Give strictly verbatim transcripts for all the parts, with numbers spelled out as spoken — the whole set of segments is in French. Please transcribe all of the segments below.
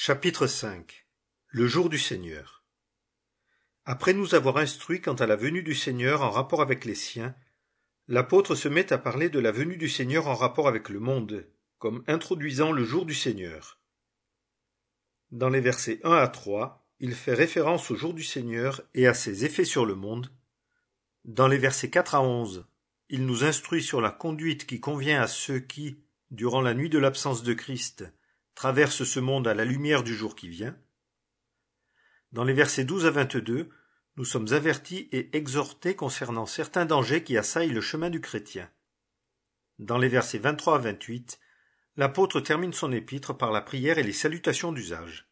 Chapitre cinq. Le jour du Seigneur. Après nous avoir instruits quant à la venue du Seigneur en rapport avec les siens, l'apôtre se met à parler de la venue du Seigneur en rapport avec le monde, comme introduisant le jour du Seigneur. Dans les versets un à trois, il fait référence au jour du Seigneur et à ses effets sur le monde. Dans les versets quatre à onze, il nous instruit sur la conduite qui convient à ceux qui, durant la nuit de l'absence de Christ, traversent ce monde à la lumière du jour qui vient. Dans les versets douze à vingt-deux, nous sommes avertis et exhortés concernant certains dangers qui assaillent le chemin du chrétien. Dans les versets vingt-trois à vingt-huit, l'apôtre termine son épître par la prière et les salutations d'usage.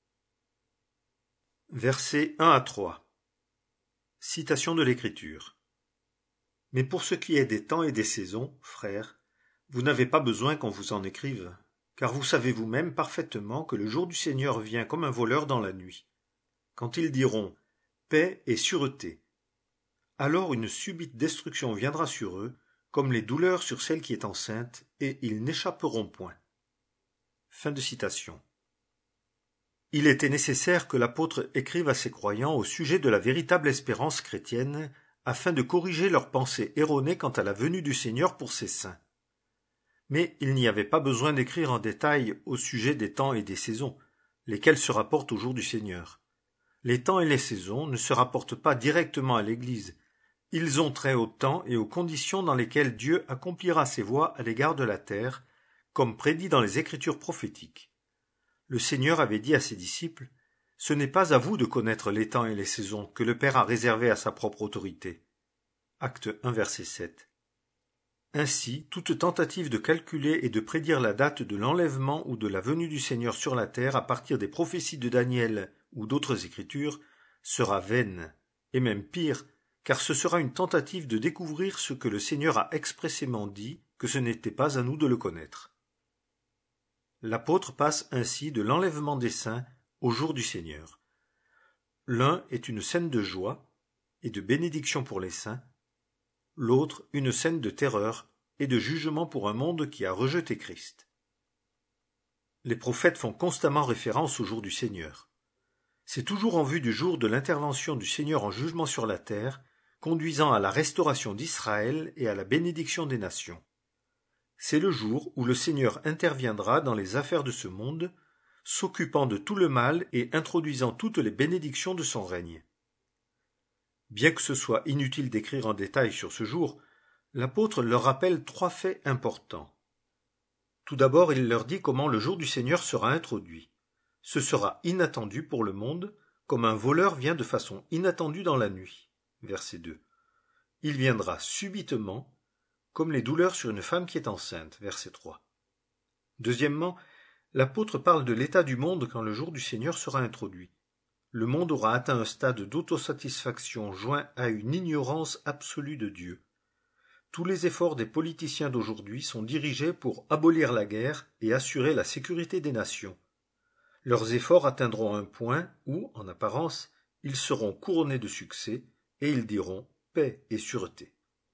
Versets un à trois. Citation de l'Écriture. Mais pour ce qui est des temps et des saisons, frères, vous n'avez pas besoin qu'on vous en écrive, car vous savez vous-même parfaitement que le jour du Seigneur vient comme un voleur dans la nuit. Quand ils diront « paix et sûreté », alors une subite destruction viendra sur eux, comme les douleurs sur celle qui est enceinte, et ils n'échapperont point. Fin de citation. Il était nécessaire que l'apôtre écrive à ses croyants au sujet de la véritable espérance chrétienne, afin de corriger leurs pensées erronées quant à la venue du Seigneur pour ses saints. Mais il n'y avait pas besoin d'écrire en détail au sujet des temps et des saisons, lesquels se rapportent au jour du Seigneur. Les temps et les saisons ne se rapportent pas directement à l'Église. Ils ont trait au temps et aux conditions dans lesquelles Dieu accomplira ses voies à l'égard de la terre, comme prédit dans les Écritures prophétiques. Le Seigneur avait dit à ses disciples « Ce n'est pas à vous de connaître les temps et les saisons que le Père a réservés à sa propre autorité. » Acte un, verset sept. Ainsi, toute tentative de calculer et de prédire la date de l'enlèvement ou de la venue du Seigneur sur la terre à partir des prophéties de Daniel ou d'autres écritures sera vaine, et même pire, car ce sera une tentative de découvrir ce que le Seigneur a expressément dit, que ce n'était pas à nous de le connaître. L'apôtre passe ainsi de l'enlèvement des saints au jour du Seigneur. L'un est une scène de joie et de bénédiction pour les saints, l'autre une scène de terreur et de jugement pour un monde qui a rejeté Christ. Les prophètes font constamment référence au jour du Seigneur. C'est toujours en vue du jour de l'intervention du Seigneur en jugement sur la terre, conduisant à la restauration d'Israël et à la bénédiction des nations. C'est le jour où le Seigneur interviendra dans les affaires de ce monde, s'occupant de tout le mal et introduisant toutes les bénédictions de son règne. Bien que ce soit inutile d'écrire en détail sur ce jour, l'apôtre leur rappelle trois faits importants. Tout d'abord, il leur dit comment le jour du Seigneur sera introduit. Ce sera inattendu pour le monde, comme un voleur vient de façon inattendue dans la nuit. Verset deux. Il viendra subitement, comme les douleurs sur une femme qui est enceinte. Verset trois. Deuxièmement, l'apôtre parle de l'état du monde quand le jour du Seigneur sera introduit. Le monde aura atteint un stade d'autosatisfaction joint à une ignorance absolue de Dieu. Tous les efforts des politiciens d'aujourd'hui sont dirigés pour abolir la guerre et assurer la sécurité des nations. Leurs efforts atteindront un point où, en apparence, ils seront couronnés de succès et ils diront paix et sûreté.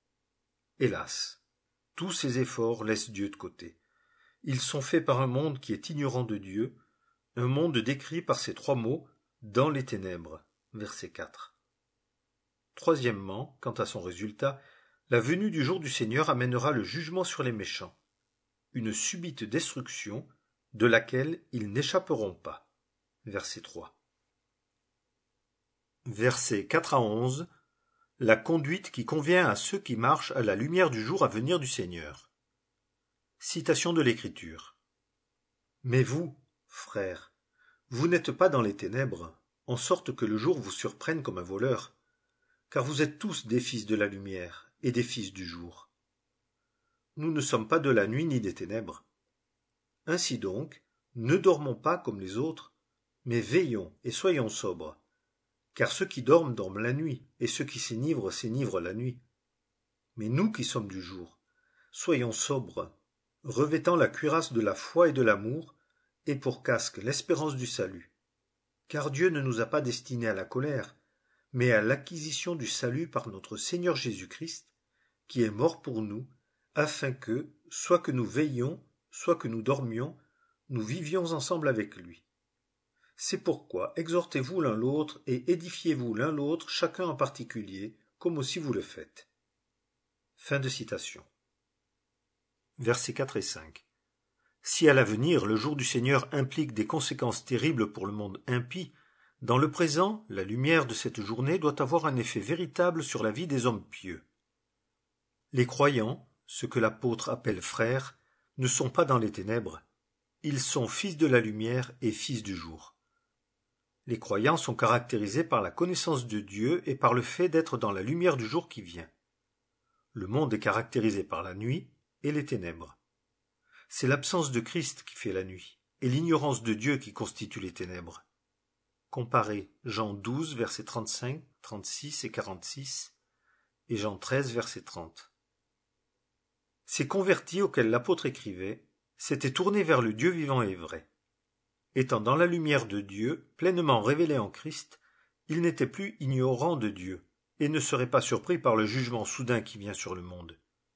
Hélas, tous ces efforts laissent Dieu de côté. Ils sont faits par un monde qui est ignorant de Dieu, un monde décrit par ces trois mots « dans les ténèbres » verset quatre. Troisièmement, quant à son résultat, la venue du jour du Seigneur amènera le jugement sur les méchants, une subite destruction de laquelle ils n'échapperont pas. Verset trois. Versets quatre à onze. La conduite qui convient à ceux qui marchent à la lumière du jour à venir du Seigneur. Citation de l'Écriture. Mais vous, frères, vous n'êtes pas dans les ténèbres, en sorte que le jour vous surprenne comme un voleur, car vous êtes tous des fils de la lumière et des fils du jour. Nous ne sommes pas de la nuit ni des ténèbres. Ainsi donc, ne dormons pas comme les autres, mais veillons et soyons sobres, car ceux qui dorment dorment la nuit, et ceux qui s'enivrent s'enivrent la nuit. Mais nous qui sommes du jour, soyons sobres, revêtant la cuirasse de la foi et de l'amour, et pour casque l'espérance du salut. Car Dieu ne nous a pas destinés à la colère, mais à l'acquisition du salut par notre Seigneur Jésus-Christ, qui est mort pour nous, afin que, soit que nous veillions, soit que nous dormions, nous vivions ensemble avec lui. C'est pourquoi exhortez-vous l'un l'autre et édifiez-vous l'un l'autre, chacun en particulier, comme aussi vous le faites. Fin de citation. Versets quatre et cinq. Si à l'avenir le jour du Seigneur implique des conséquences terribles pour le monde impie, dans le présent, la lumière de cette journée doit avoir un effet véritable sur la vie des hommes pieux. Les croyants, ce que l'apôtre appelle frères, ne sont pas dans les ténèbres, ils sont fils de la lumière et fils du jour. Les croyants sont caractérisés par la connaissance de Dieu et par le fait d'être dans la lumière du jour qui vient. Le monde est caractérisé par la nuit et les ténèbres. C'est l'absence de Christ qui fait la nuit, et l'ignorance de Dieu qui constitue les ténèbres. Comparez Jean douze, versets trente-cinq, trente-six et quarante-six, et Jean treize, verset trente. Ces convertis auxquels l'apôtre écrivait s'étaient tournés vers le Dieu vivant et vrai. Étant dans la lumière de Dieu, pleinement révélés en Christ, ils n'étaient plus ignorants de Dieu, et ne seraient pas surpris par le jugement soudain qui vient sur le monde.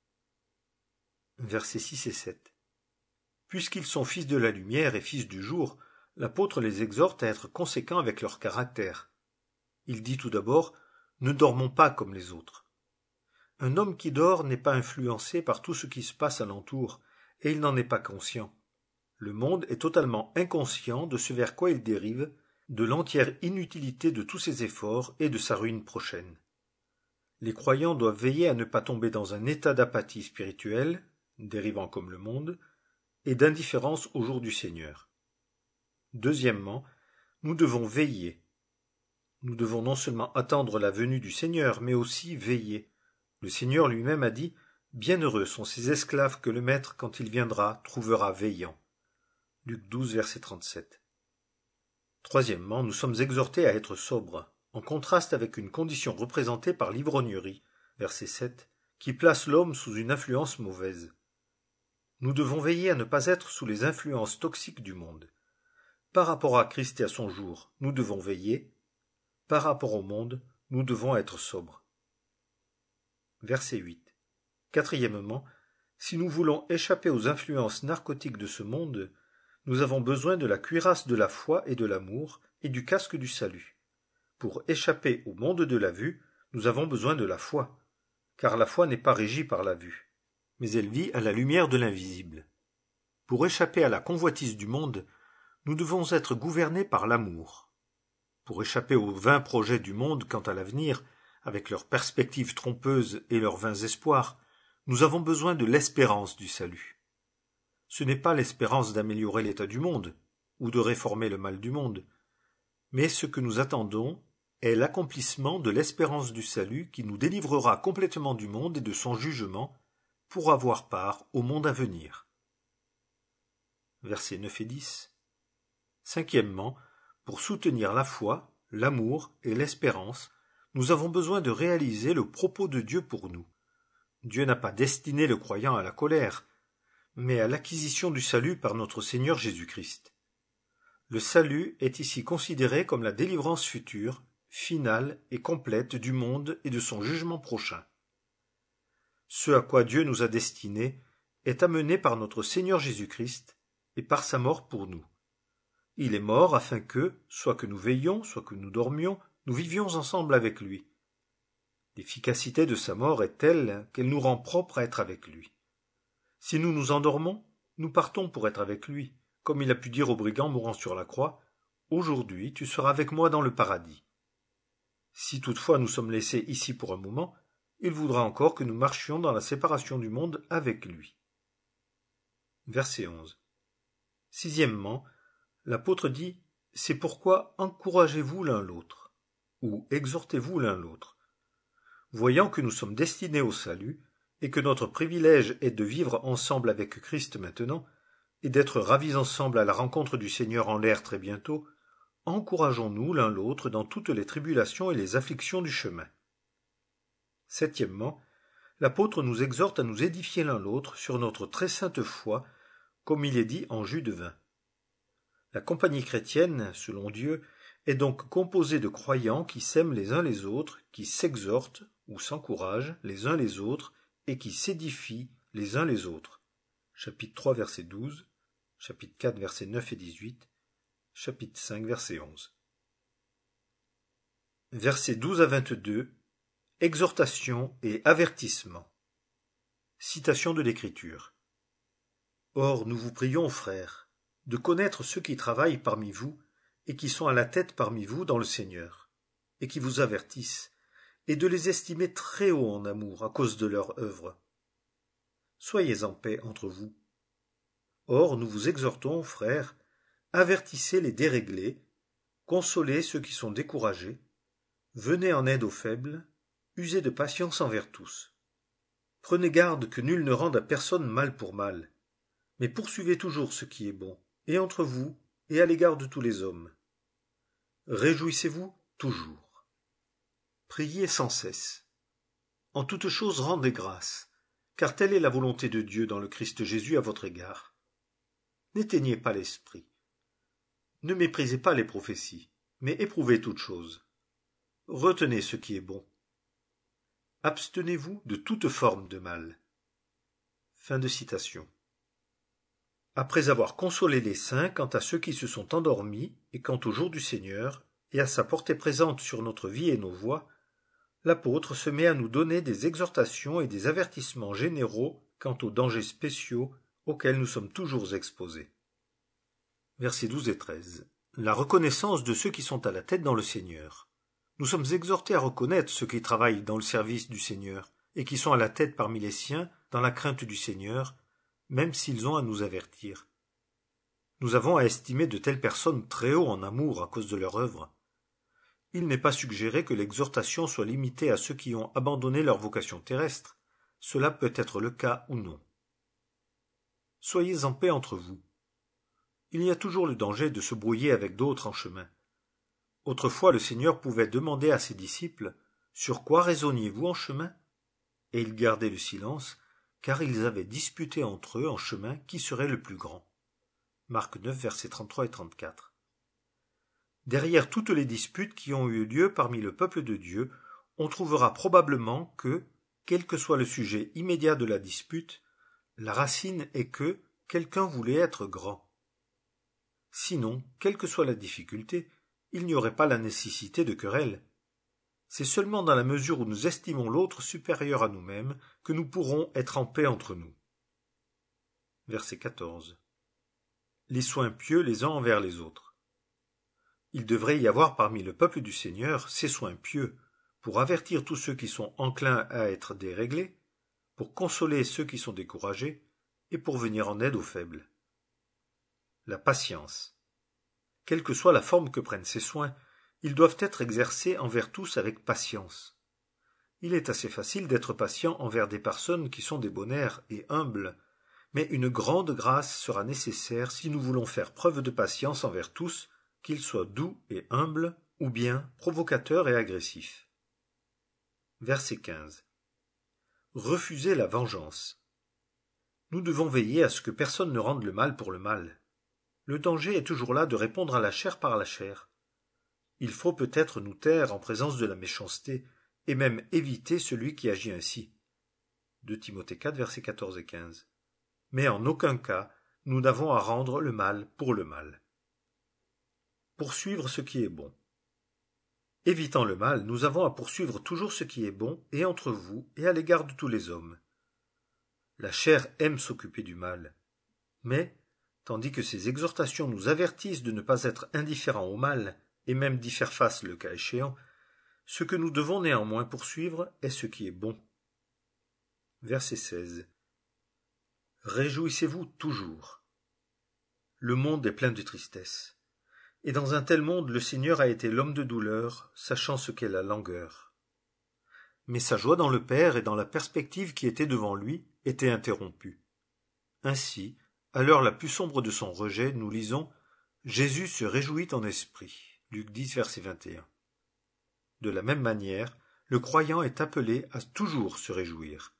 Versets six et sept. Puisqu'ils sont fils de la lumière et fils du jour, l'apôtre les exhorte à être conséquents avec leur caractère. Il dit tout d'abord « Ne dormons pas comme les autres ». Un homme qui dort n'est pas influencé par tout ce qui se passe alentour, et il n'en est pas conscient. Le monde est totalement inconscient de ce vers quoi il dérive, de l'entière inutilité de tous ses efforts et de sa ruine prochaine. Les croyants doivent veiller à ne pas tomber dans un état d'apathie spirituelle, dérivant comme le monde, et d'indifférence au jour du Seigneur. Deuxièmement, nous devons veiller. Nous devons non seulement attendre la venue du Seigneur, mais aussi veiller. Le Seigneur lui-même a dit « Bienheureux sont ces esclaves que le Maître, quand il viendra, trouvera veillant ». Luc douze, verset trente-sept. Troisièmement, nous sommes exhortés à être sobres, en contraste avec une condition représentée par l'ivrognerie, verset sept, qui place l'homme sous une influence mauvaise. Nous devons veiller à ne pas être sous les influences toxiques du monde. Par rapport à Christ et à son jour, nous devons veiller. Par rapport au monde, nous devons être sobres. Verset huit. Quatrièmement, si nous voulons échapper aux influences narcotiques de ce monde, nous avons besoin de la cuirasse de la foi et de l'amour et du casque du salut. Pour échapper au monde de la vue, nous avons besoin de la foi, car la foi n'est pas régie par la vue, mais elle vit à la lumière de l'invisible. Pour échapper à la convoitise du monde, nous devons être gouvernés par l'amour. Pour échapper aux vains projets du monde quant à l'avenir, avec leurs perspectives trompeuses et leurs vains espoirs, nous avons besoin de l'espérance du salut. Ce n'est pas l'espérance d'améliorer l'état du monde, ou de réformer le mal du monde, mais ce que nous attendons est l'accomplissement de l'espérance du salut qui nous délivrera complètement du monde et de son jugement pour avoir part au monde à venir. Versets neuf et dix. Cinquièmement, pour soutenir la foi, l'amour et l'espérance, nous avons besoin de réaliser le propos de Dieu pour nous. Dieu n'a pas destiné le croyant à la colère, mais à l'acquisition du salut par notre Seigneur Jésus-Christ. Le salut est ici considéré comme la délivrance future, finale et complète du monde et de son jugement prochain. Ce à quoi Dieu nous a destinés est amené par notre Seigneur Jésus-Christ et par sa mort pour nous. Il est mort afin que, soit que nous veillions, soit que nous dormions, nous vivions ensemble avec lui. L'efficacité de sa mort est telle qu'elle nous rend propres à être avec lui. Si nous nous endormons, nous partons pour être avec lui, comme il a pu dire au brigand mourant sur la croix, « Aujourd'hui tu seras avec moi dans le paradis ». Si toutefois nous sommes laissés ici pour un moment, il voudra encore que nous marchions dans la séparation du monde avec lui. Verset onze. Sixièmement, l'apôtre dit « C'est pourquoi encouragez-vous l'un l'autre » ou « exhortez-vous l'un l'autre ». Voyant que nous sommes destinés au salut et que notre privilège est de vivre ensemble avec Christ maintenant et d'être ravis ensemble à la rencontre du Seigneur en l'air très bientôt, encourageons-nous l'un l'autre dans toutes les tribulations et les afflictions du chemin. Septièmement, l'apôtre nous exhorte à nous édifier l'un l'autre sur notre très sainte foi, comme il est dit en Jude vingt. La compagnie chrétienne, selon Dieu, est donc composée de croyants qui s'aiment les uns les autres, qui s'exhortent ou s'encouragent les uns les autres et qui s'édifient les uns les autres. Chapitre trois, verset douze, chapitre quatre, versets neuf et dix-huit, chapitre cinq, verset onze. Versets douze à vingt-deux. Exhortation et avertissement. Citation de l'Écriture. Or, nous vous prions, frères, de connaître ceux qui travaillent parmi vous et qui sont à la tête parmi vous dans le Seigneur, et qui vous avertissent, et de les estimer très haut en amour à cause de leur œuvre. Soyez en paix entre vous. Or, nous vous exhortons, frères, avertissez les déréglés, consolez ceux qui sont découragés, venez en aide aux faibles, usez de patience envers tous. Prenez garde que nul ne rende à personne mal pour mal, mais poursuivez toujours ce qui est bon, et entre vous, et à l'égard de tous les hommes. Réjouissez-vous toujours. Priez sans cesse. En toute chose rendez grâce, car telle est la volonté de Dieu dans le Christ Jésus à votre égard. N'éteignez pas l'esprit. Ne méprisez pas les prophéties, mais éprouvez toutes choses. Retenez ce qui est bon. Abstenez-vous de toute forme de mal. Fin de citation. Après avoir consolé les saints quant à ceux qui se sont endormis et quant au jour du Seigneur, et à sa portée présente sur notre vie et nos voies, l'apôtre se met à nous donner des exhortations et des avertissements généraux quant aux dangers spéciaux auxquels nous sommes toujours exposés. Versets douze et treize. La reconnaissance de ceux qui sont à la tête dans le Seigneur. Nous sommes exhortés à reconnaître ceux qui travaillent dans le service du Seigneur et qui sont à la tête parmi les siens dans la crainte du Seigneur, même s'ils ont à nous avertir. Nous avons à estimer de telles personnes très haut en amour à cause de leur œuvre. Il n'est pas suggéré que l'exhortation soit limitée à ceux qui ont abandonné leur vocation terrestre. Cela peut être le cas ou non. Soyez en paix entre vous. Il y a toujours le danger de se brouiller avec d'autres en chemin. Autrefois, le Seigneur pouvait demander à ses disciples « Sur quoi raisonniez-vous en chemin ?» Et ils gardaient le silence, car ils avaient disputé entre eux en chemin qui serait le plus grand. Marc neuf, versets trente-trois et trente-quatre. Derrière toutes les disputes qui ont eu lieu parmi le peuple de Dieu, on trouvera probablement que, quel que soit le sujet immédiat de la dispute, la racine est que quelqu'un voulait être grand. Sinon, quelle que soit la difficulté, il n'y aurait pas la nécessité de querelle. C'est seulement dans la mesure où nous estimons l'autre supérieur à nous-mêmes que nous pourrons être en paix entre nous. Verset quatorze. Les soins pieux les uns envers les autres. Il devrait y avoir parmi le peuple du Seigneur ces soins pieux, pour avertir tous ceux qui sont enclins à être déréglés, pour consoler ceux qui sont découragés, et pour venir en aide aux faibles. La patience. Quelle que soit la forme que prennent ces soins, ils doivent être exercés envers tous avec patience. Il est assez facile d'être patient envers des personnes qui sont débonnaires et humbles, mais une grande grâce sera nécessaire si nous voulons faire preuve de patience envers tous, qu'ils soient doux et humbles, ou bien provocateurs et agressifs. Verset quinze. Refusez la vengeance. Nous devons veiller à ce que personne ne rende le mal pour le mal. Le danger est toujours là de répondre à la chair par la chair. Il faut peut-être nous taire en présence de la méchanceté, et même éviter celui qui agit ainsi. deux Timothée quatre, versets quatorze et quinze. Mais en aucun cas, nous n'avons à rendre le mal pour le mal. Poursuivre ce qui est bon. Évitant le mal, nous avons à poursuivre toujours ce qui est bon, et entre vous, et à l'égard de tous les hommes. La chair aime s'occuper du mal. Mais, tandis que ces exhortations nous avertissent de ne pas être indifférents au mal, et même d'y faire face le cas échéant, ce que nous devons néanmoins poursuivre est ce qui est bon. Verset seize. Réjouissez-vous toujours. Le monde est plein de tristesse, et dans un tel monde le Seigneur a été l'homme de douleur, sachant ce qu'est la langueur. Mais sa joie dans le Père et dans la perspective qui était devant lui était interrompue. Ainsi, à l'heure la plus sombre de son rejet, nous lisons « Jésus se réjouit en esprit » Luc dix, verset vingt et un. De la même manière, le croyant est appelé à toujours se réjouir.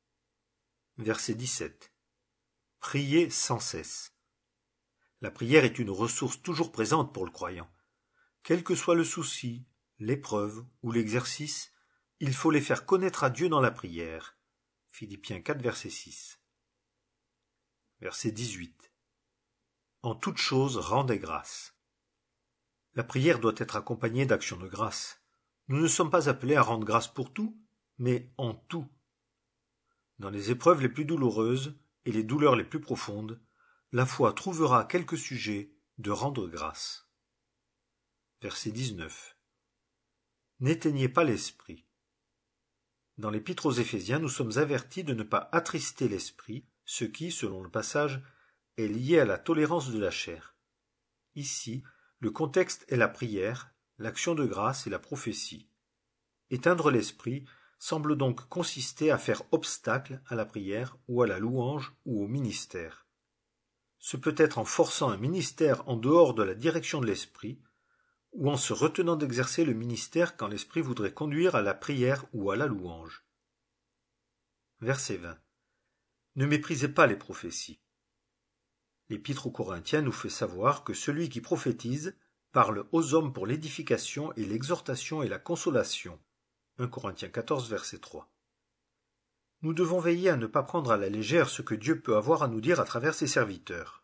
Verset dix-sept. Priez sans cesse. La prière est une ressource toujours présente pour le croyant. Quel que soit le souci, l'épreuve ou l'exercice, il faut les faire connaître à Dieu dans la prière. Philippiens quatre, verset six. Verset dix-huit. En toute chose rendez grâce. La prière doit être accompagnée d'actions de grâce. Nous ne sommes pas appelés à rendre grâce pour tout, mais en tout. Dans les épreuves les plus douloureuses et les douleurs les plus profondes, la foi trouvera quelque sujet de rendre grâce. Verset dix-neuf. N'éteignez pas l'esprit. Dans l'Épître aux Éphésiens, nous sommes avertis de ne pas attrister l'esprit, ce qui, selon le passage, est lié à la tolérance de la chair. Ici, le contexte est la prière, l'action de grâce et la prophétie. Éteindre l'esprit semble donc consister à faire obstacle à la prière ou à la louange ou au ministère. Ce peut être en forçant un ministère en dehors de la direction de l'esprit, ou en se retenant d'exercer le ministère quand l'esprit voudrait conduire à la prière ou à la louange. Verset vingt. Ne méprisez pas les prophéties. L'Épître aux Corinthiens nous fait savoir que celui qui prophétise parle aux hommes pour l'édification et l'exhortation et la consolation. un Corinthiens quatorze, verset trois. Nous devons veiller à ne pas prendre à la légère ce que Dieu peut avoir à nous dire à travers ses serviteurs.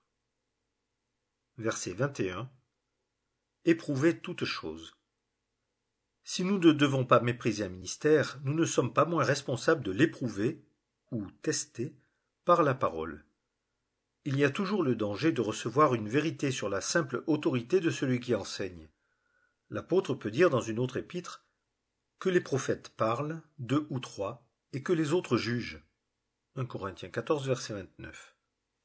Verset vingt et un. Éprouvez toutes choses. Si nous ne devons pas mépriser un ministère, nous ne sommes pas moins responsables de l'éprouver, ou tester, par la parole. Il y a toujours le danger de recevoir une vérité sur la simple autorité de celui qui enseigne. L'apôtre peut dire dans une autre épître que les prophètes parlent, deux ou trois, et que les autres jugent. un Corinthiens quatorze, verset vingt-neuf.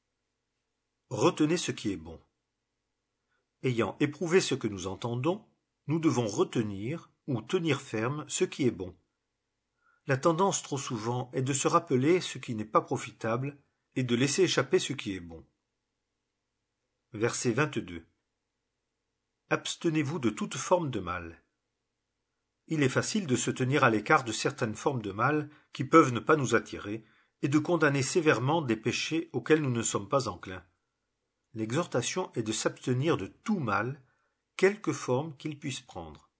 Retenez ce qui est bon. Ayant éprouvé ce que nous entendons, nous devons retenir ou tenir ferme ce qui est bon. La tendance trop souvent est de se rappeler ce qui n'est pas profitable et de laisser échapper ce qui est bon. Verset vingt-deux. Abstenez-vous de toute forme de mal. Il est facile de se tenir à l'écart de certaines formes de mal qui peuvent ne pas nous attirer et de condamner sévèrement des péchés auxquels nous ne sommes pas enclins. L'exhortation est de s'abstenir de tout mal, quelque forme qu'il puisse prendre.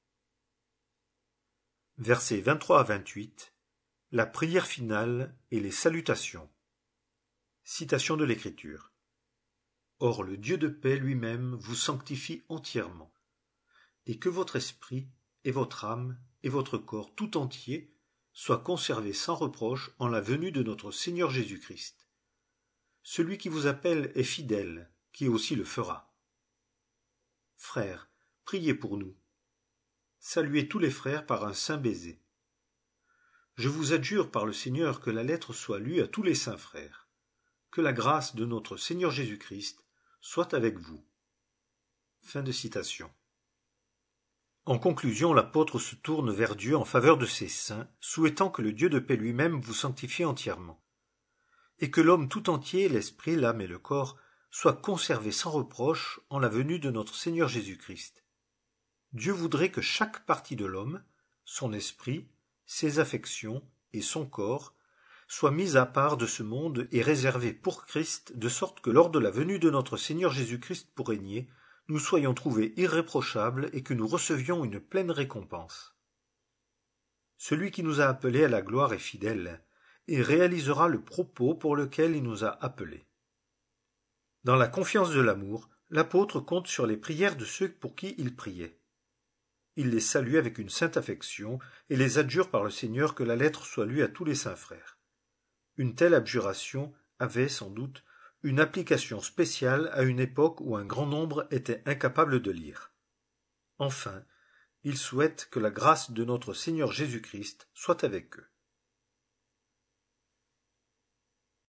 Versets vingt-trois à vingt-huit. La prière finale et les salutations. Citation de l'Écriture. Or le Dieu de paix lui-même vous sanctifie entièrement, et que votre esprit, et votre âme, et votre corps tout entier soient conservés sans reproche en la venue de notre Seigneur Jésus-Christ. Celui qui vous appelle est fidèle, qui aussi le fera. Frères, priez pour nous. Saluez tous les frères par un saint baiser. Je vous adjure par le Seigneur que la lettre soit lue à tous les saints frères. Que la grâce de notre Seigneur Jésus-Christ soit avec vous. Fin de citation. En conclusion, l'apôtre se tourne vers Dieu en faveur de ses saints, souhaitant que le Dieu de paix lui-même vous sanctifie entièrement, et que l'homme tout entier, l'esprit, l'âme et le corps, soit conservé sans reproche en la venue de notre Seigneur Jésus-Christ. Dieu voudrait que chaque partie de l'homme, son esprit, ses affections et son corps, soit mise à part de ce monde et réservée pour Christ, de sorte que lors de la venue de notre Seigneur Jésus-Christ pour régner, nous soyons trouvés irréprochables et que nous recevions une pleine récompense. Celui qui nous a appelés à la gloire est fidèle, et réalisera le propos pour lequel il nous a appelés. Dans la confiance de l'amour, l'apôtre compte sur les prières de ceux pour qui il priait. Il les salue avec une sainte affection et les adjure par le Seigneur que la lettre soit lue à tous les saints frères. Une telle abjuration avait, sans doute, une application spéciale à une époque où un grand nombre était incapable de lire. Enfin, il souhaite que la grâce de notre Seigneur Jésus-Christ soit avec eux.